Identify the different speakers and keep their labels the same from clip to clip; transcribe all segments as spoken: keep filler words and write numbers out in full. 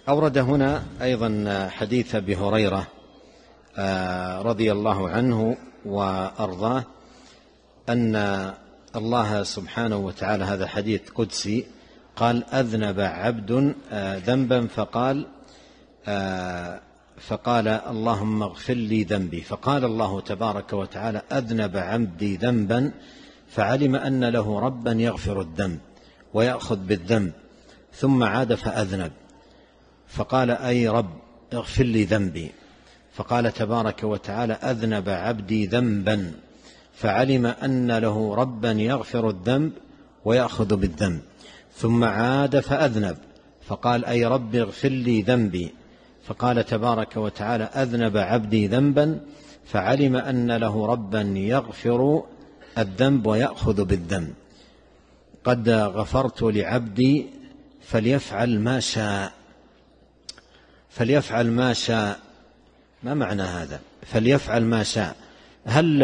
Speaker 1: أورد هنا أيضا حديث أبي هريرة رضي الله عنه وأرضاه أن الله سبحانه وتعالى، هذا حديث قدسي، قال: أذنب عبد ذنبا فقال فقال اللهم اغفر لي ذنبي، فقال الله تبارك وتعالى: أذنب عبدي ذنبا فعلم أن له ربا يغفر الذنب ويأخذ بالذنب، ثم عاد فأذنب، فقال: أي رب اغفر لي ذنبي، فقال تبارك وتعالى: أذنب عبدي ذنبا فعلم أن له ربا يغفر الذنب ويأخذ بالذنب، ثم عاد فأذنب، فقال: أي رب اغفر لي ذنبي، فقال تبارك وتعالى: أذنب عبدي ذنبا فعلم أن له ربا يغفر الذنب ويأخذ بالذنب، قد غفرت لعبدي فليفعل ما شاء. فليفعل ما شاء، ما معنى هذا؟ فليفعل ما شاء، هل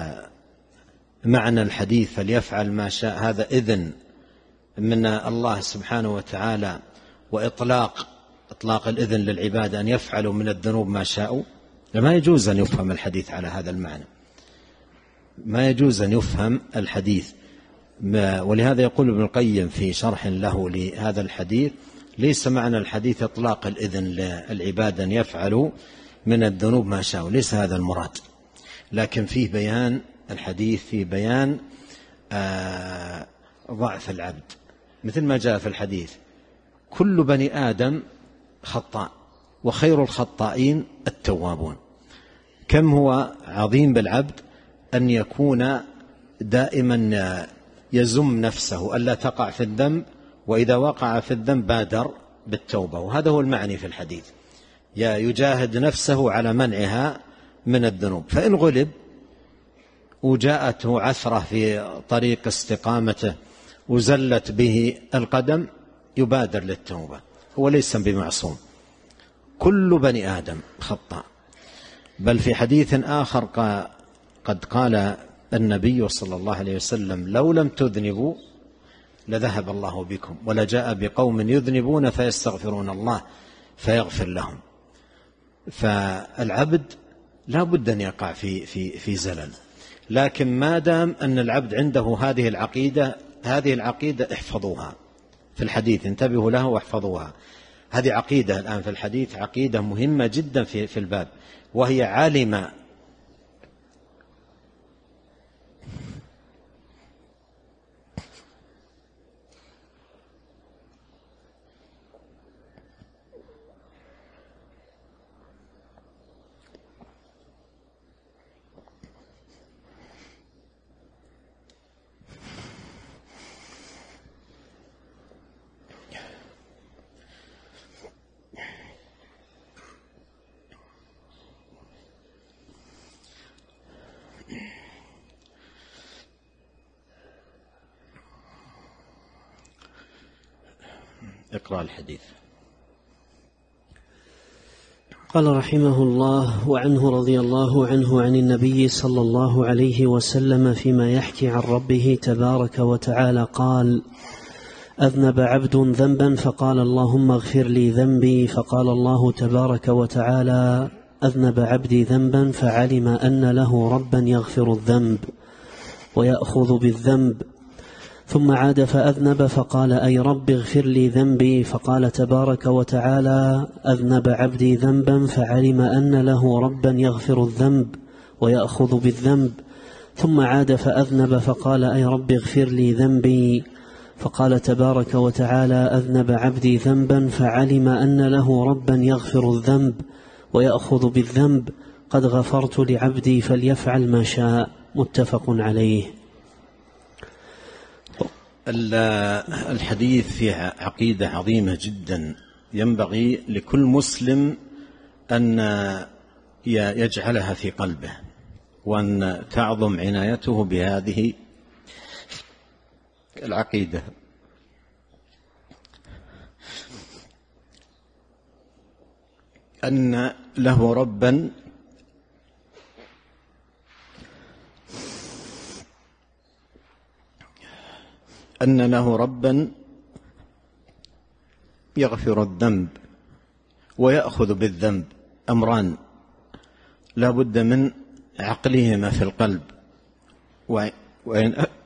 Speaker 1: معنى الحديث فليفعل ما شاء هذا إذن من الله سبحانه وتعالى وإطلاق إطلاق الإذن للعباد أن يفعلوا من الذنوب ما شاءوا؟ ما يجوز أن يفهم الحديث على هذا المعنى، ما يجوز أن يفهم الحديث. ولهذا يقول ابن القيم في شرح له لهذا الحديث: ليس معنى الحديث إطلاق الإذن للعباد أن يفعلوا من الذنوب ما شاءوا، ليس هذا المراد، لكن فيه بيان الحديث في بيان آه ضعف العبد، مثل ما جاء في الحديث: كل بني آدم خطاء وخير الخطائين التوابون. كم هو عظيم بالعبد أن يكون دائما يزم نفسه ألا تقع في الذنب، وإذا وقع في الذنب بادر بالتوبة، وهذا هو المعني في الحديث، يجاهد نفسه على منعها من الذنوب، فإن غلب وجاءته عثرة في طريق استقامته وزلت به القدم يبادر للتوبة، هو ليس بمعصوم، كل بني آدم خطاء. بل في حديث آخر قد قال النبي صلى الله عليه وسلم: لو لم تذنبوا لذهب الله بكم ولجاء بقوم يذنبون فيستغفرون الله فيغفر لهم. فالعبد لا بد أن يقع في, في, في زلل، لكن ما دام أن العبد عنده هذه العقيدة، هذه العقيدة احفظوها في الحديث، انتبهوا لها واحفظوها. هذه عقيدة الآن في الحديث، عقيدة مهمة جدا في, في الباب، وهي عالمة اقرأ الحديث.
Speaker 2: قال رحمه الله: وعنه رضي الله عنه عن النبي صلى الله عليه وسلم فيما يحكي عن ربه تبارك وتعالى قال: أذنب عبد ذنبا فقال اللهم اغفر لي ذنبي، فقال الله تبارك وتعالى: أذنب عبدي ذنبا فعلم أن له ربا يغفر الذنب ويأخذ بالذنب، ثم عاد فأذنب فقال: أي رب اغفر لي ذنبي، فقال تبارك وتعالى: أذنب عبدي ذنبا فعلم أن له ربا يغفر الذنب ويأخذ بالذنب، ثم عاد فأذنب فقال: أي رب اغفر لي ذنبي، فقال تبارك وتعالى: أذنب عبدي ذنبا فعلم أن له ربا يغفر الذنب ويأخذ بالذنب، قد غفرت لعبدي فليفعل ما شاء. متفق عليه.
Speaker 1: الحديث فيه عقيدة عظيمة جدا، ينبغي لكل مسلم أن يجعلها في قلبه، وأن تعظم عنايته بهذه العقيدة. أن له ربا أن له ربا يغفر الذنب ويأخذ بالذنب أمران لا بد من عقلهما في القلب، وإن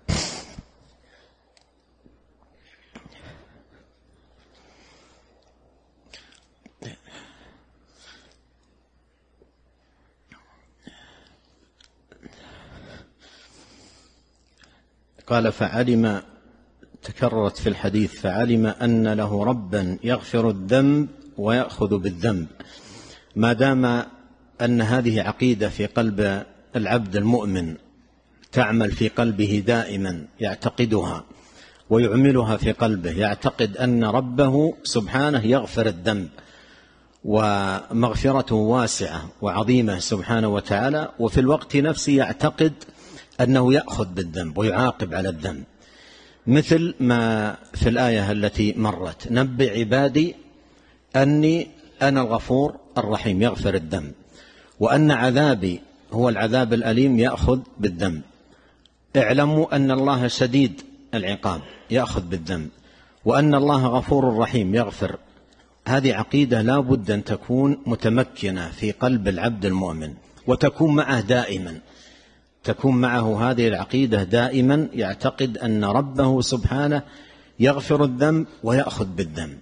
Speaker 1: قال فعلم، تكررت في الحديث، فعلم أن له ربا يغفر الذنب ويأخذ بالذنب. ما دام أن هذه عقيدة في قلب العبد المؤمن تعمل في قلبه دائما، يعتقدها ويعملها في قلبه، يعتقد أن ربه سبحانه يغفر الذنب ومغفرته واسعة وعظيمة سبحانه وتعالى، وفي الوقت نفسه يعتقد أنه يأخذ بالذنب ويعاقب على الذنب، مثل ما في الآية التي مرت: نبئ عبادي أني أنا الغفور الرحيم يغفر الذنب، وأن عذابي هو العذاب الأليم يأخذ بالذنب. اعلموا أن الله شديد العقاب يأخذ بالذنب، وأن الله غفور رحيم يغفر. هذه عقيدة لا بد أن تكون متمكنة في قلب العبد المؤمن، وتكون معه دائما، تكون معه هذه العقيدة دائما، يعتقد أن ربه سبحانه يغفر الذنب ويأخذ بالذنب.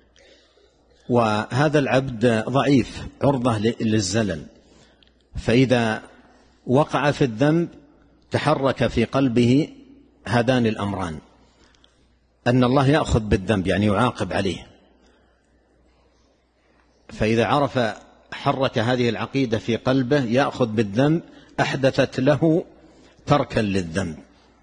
Speaker 1: وهذا العبد ضعيف عرضة للزلل، فإذا وقع في الذنب تحرك في قلبه هذان الأمران: أن الله يأخذ بالذنب يعني يعاقب عليه، فإذا عرف حرك هذه العقيدة في قلبه يأخذ بالذنب، أحدثت له تركا للذنب،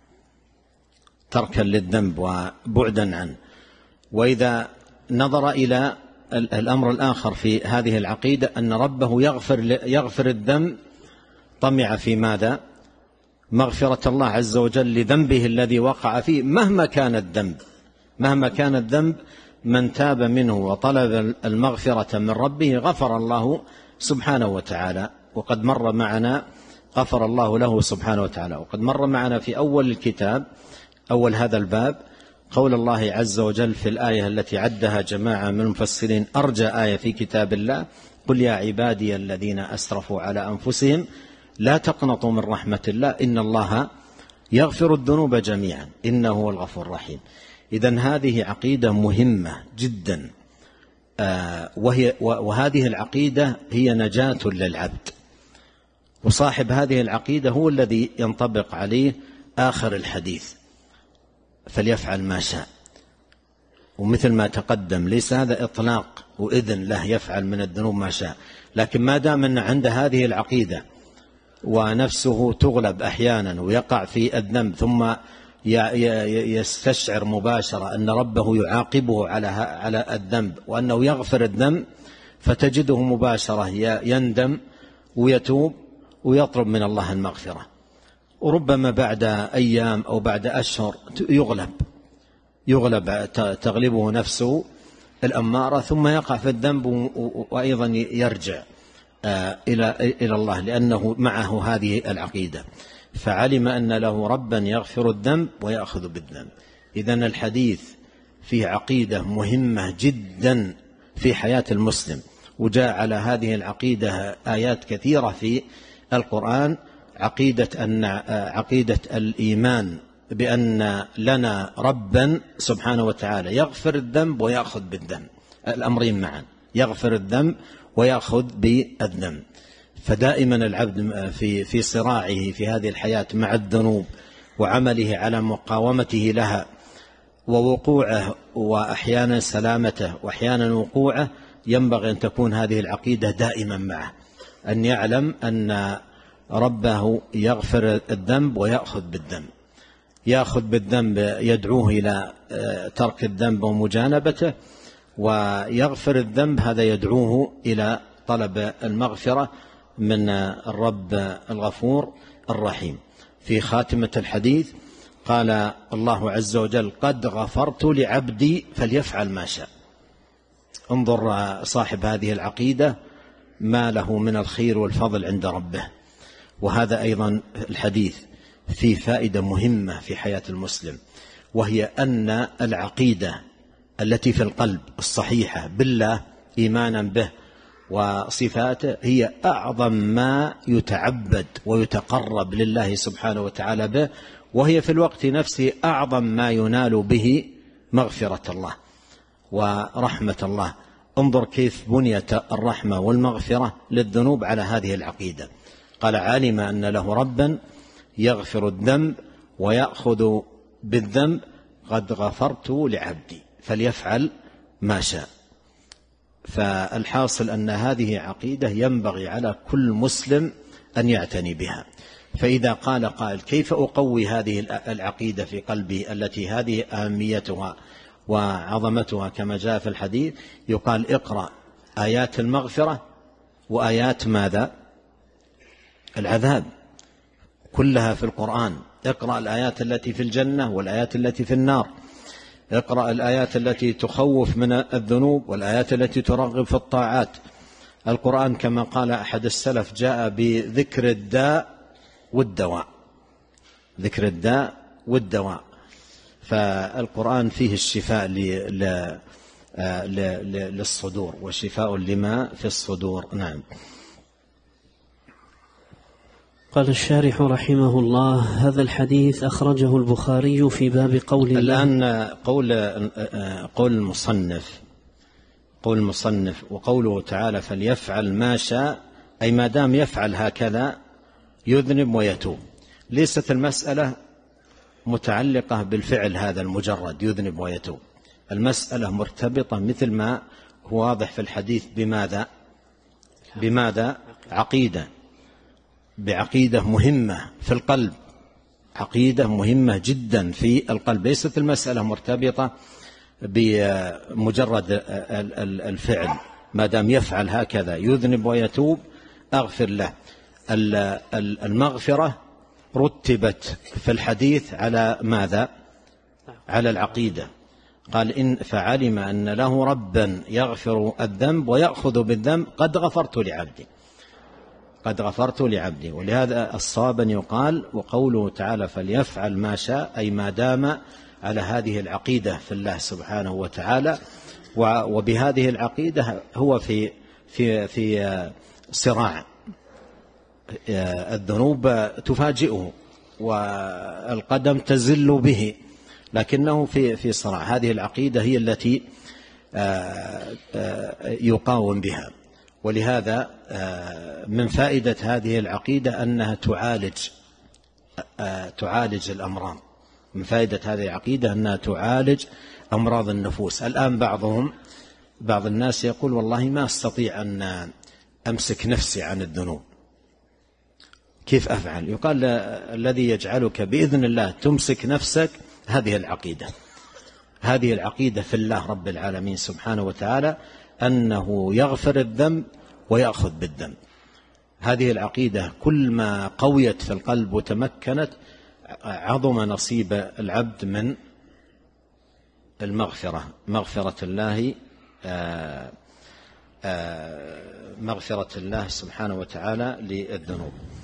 Speaker 1: تركا للذنب وبعدا عنه. وإذا نظر إلى الأمر الآخر في هذه العقيدة أن ربه يغفر, يغفر الذنب، طمع في ماذا؟ مغفرة الله عز وجل لذنبه الذي وقع فيه، مهما كان الذنب، مهما كان الذنب من تاب منه وطلب المغفرة من ربه غفر الله سبحانه وتعالى. وقد مر معنا غفر الله له سبحانه وتعالى. وقد مر معنا في أول الكتاب، أول هذا الباب، قول الله عز وجل في الآية التي عدها جماعة من المفسرين أرجى آية في كتاب الله: قل يا عبادي الذين أسرفوا على أنفسهم لا تقنطوا من رحمة الله إن الله يغفر الذنوب جميعا إنه هو الغفور الرحيم. إذن هذه عقيدة مهمة جدا، آه وهي وهذه العقيدة هي نجاة للعبد، وصاحب هذه العقيدة هو الذي ينطبق عليه آخر الحديث: فليفعل ما شاء. ومثل ما تقدم ليس هذا إطلاق وإذن له يفعل من الذنوب ما شاء، لكن ما دام أن عند هذه العقيدة ونفسه تغلب أحيانا ويقع في الذنب، ثم يستشعر مباشرة أن ربه يعاقبه على على الذنب وأنه يغفر الذنب، فتجده مباشرة يندم ويتوب ويطلب من الله المغفرة. وربما بعد أيام أو بعد أشهر يغلب يغلب تغلبه نفسه الأمارة، ثم يقع في الذنب وأيضا يرجع إلى إلى الله، لأنه معه هذه العقيدة. فعلم أن له ربا يغفر الذنب ويأخذ بالذنب. إذن الحديث فيه عقيدة مهمة جدا في حياة المسلم، وجاء على هذه العقيدة آيات كثيرة في القرآن. عقيدة أن عقيدة الإيمان بأن لنا ربا سبحانه وتعالى يغفر الذنب ويأخذ بالذنب، الأمرين معا، يغفر الذنب ويأخذ بالذنب. فدائما العبد في في صراعه في هذه الحياة مع الذنوب وعمله على مقاومته لها ووقوعه وأحيانا سلامته وأحيانا وقوعه، ينبغي أن تكون هذه العقيدة دائما معه، أن يعلم أن ربه يغفر الذنب ويأخذ بالذنب. يأخذ بالذنب يدعوه إلى ترك الذنب ومجانبته، ويغفر الذنب هذا يدعوه إلى طلب المغفرة من الرب الغفور الرحيم. في خاتمة الحديث قال الله عز وجل: قد غفرت لعبدي فليفعل ما شاء. انظر صاحب هذه العقيدة ما له من الخير والفضل عند ربه. وهذا أيضا الحديث فيه فائدة مهمة في حياة المسلم، وهي أن العقيدة التي في القلب الصحيحة بالله إيمانا به وصفاته هي أعظم ما يتعبد ويتقرب لله سبحانه وتعالى به، وهي في الوقت نفسه أعظم ما ينال به مغفرة الله ورحمة الله. انظر كيف بنيت الرحمة والمغفرة للذنوب على هذه العقيدة. قال: علم أن له ربا يغفر الذنب ويأخذ بالذنب قد غفرت لعبدي فليفعل ما شاء. فالحاصل أن هذه عقيدة ينبغي على كل مسلم أن يعتني بها. فإذا قال قائل: كيف أقوي هذه العقيدة في قلبي التي هذه أهميتها وعظمتها كما جاء في الحديث؟ يقال: اقرأ آيات المغفرة وآيات ماذا؟ العذاب، كلها في القرآن. اقرأ الآيات التي في الجنة والآيات التي في النار، اقرأ الآيات التي تخوف من الذنوب والآيات التي ترغب في الطاعات. القرآن كما قال أحد السلف جاء بذكر الداء والدواء، ذكر الداء والدواء. فالقرآن فيه الشفاء للصدور وشفاء لما في الصدور. نعم.
Speaker 2: قال الشارح رحمه الله: هذا الحديث أخرجه البخاري في باب قول الله.
Speaker 1: الآن قول قول المصنف قول المصنف وقوله تعالى: فليفعل ما شاء، أي ما دام يفعل هكذا يذنب ويتوب. ليست المسألة متعلقة بالفعل هذا المجرد يذنب ويتوب، المسألة مرتبطة مثل ما هو واضح في الحديث بماذا؟ بماذا؟ عقيدة، بعقيدة مهمة في القلب، عقيدة مهمة جدا في القلب. ليست المسألة مرتبطة بمجرد الفعل، ما دام يفعل هكذا يذنب ويتوب أغفر له. المغفرة رتبت في الحديث على ماذا؟ على العقيدة. قال: إن فعلم أن له ربا يغفر الذنب ويأخذ بالذنب قد غفرت لعبدي، قد غفرت لعبدي. ولهذا الصواب أن يقال: وقوله تعالى فليفعل ما شاء، أي ما دام على هذه العقيدة في الله سبحانه وتعالى، وبهذه العقيدة هو في في في صراع، الذنوب تفاجئه والقدم تزل به، لكنه في في صراع. هذه العقيدة هي التي يقاوم بها. ولهذا من فائدة هذه العقيدة أنها تعالج تعالج الأمراض. من فائدة هذه العقيدة أنها تعالج أمراض النفوس. الآن بعضهم بعض الناس يقول: والله ما أستطيع أن أمسك نفسي عن الذنوب، كيف أفعل؟ يقال: الذي يجعلك بإذن الله تمسك نفسك هذه العقيدة، هذه العقيدة في الله رب العالمين سبحانه وتعالى، أنه يغفر الذنب ويأخذ بالذنب. هذه العقيدة كل ما قويت في القلب وتمكنت عظم نصيب العبد من المغفرة، مغفرة الله آآ آآ مغفرة الله سبحانه وتعالى للذنوب.